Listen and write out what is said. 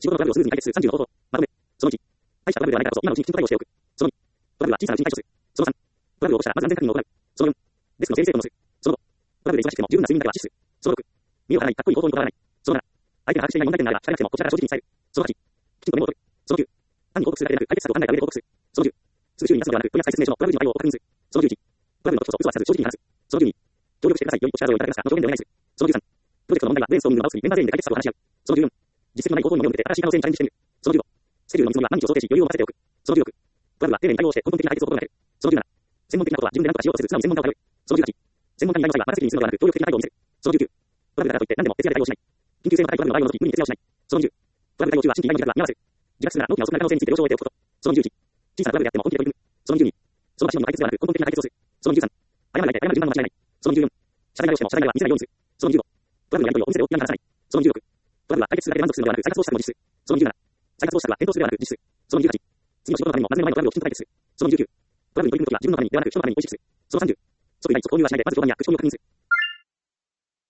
仕事のトラブルをスムーズに解決する30の方法。まとめ。その1、大したトラブルではないからこそ今のうちに緊急対応しておく。その2、トラブルは小さなうちに対処する。その3、トラブルを起こしたらまず安全確認を行う。その4、デスクの整理整頓をする。その5、トラブルで忙しくても十分な睡眠だけは実施する。その6、身を張らない、かっこいい行動にこだわらない。その7、相手が把握していない問題点があれば聞かなくてもこちらから正直に伝える。その8、きちんとメモを取る。その9、単に報告するだけでなく解決策を考えた上で報告する。その10、すぐ周囲に出すのではなく取り扱い説明書のトラブル時の対応を確認する。その11、トラブルの時こそ嘘はつかず正直に話す。その12、協力してください。良いお知らせをいただけますかの上限でお願いする。その13、プロジェクトの問題はブレインストーミングの場を作りメンバー全員で解決策を話し合う。その14、実績のない行動に目を向けて新しい可能性にチャレンジしてみる。その15、スケジュールの見積もりは何日を想定し余裕を持たせておく。その16、トラブルは丁寧に対応して根本的な解決を心がける。その17、専門的なことは自分で何とかしようとせず素直に専門家を頼る。その18、専門家に依頼の際は任せきりにするのではなく協力的な態度を見せる。その19、トラブルだからといって何でも徹夜で対応しない。緊急性の高いトラブルの場合の時無理に徹夜をしない。その20、トラブル対応中は新規依頼の自覚は見合わせる。自覚するなら納期が遅くなる可能性について了承を得ておくこと。その21、小さなトラブルであっても本気で取り組む。その22、その場しのみの解決ではなく根本的な解決をする。その23、謝るだけ謝る順番の間違いない。その24、謝罪内容しても謝罪は見せないようにする。その25、トラブルのやり取りをお店で大きな話さない。その26、トラブルは解決するだけで満足するのではなく再発防止策も実施する。その27、再発防止策は検討するではなく実施する。その28、次の仕事のためにも何年前のトラブルをきちんと解決する。その29、トラブルに取り組むときは自分のためにではなく人のために意識する。その30、即依頼即購入はしないでまず状況にや口コミを確認する。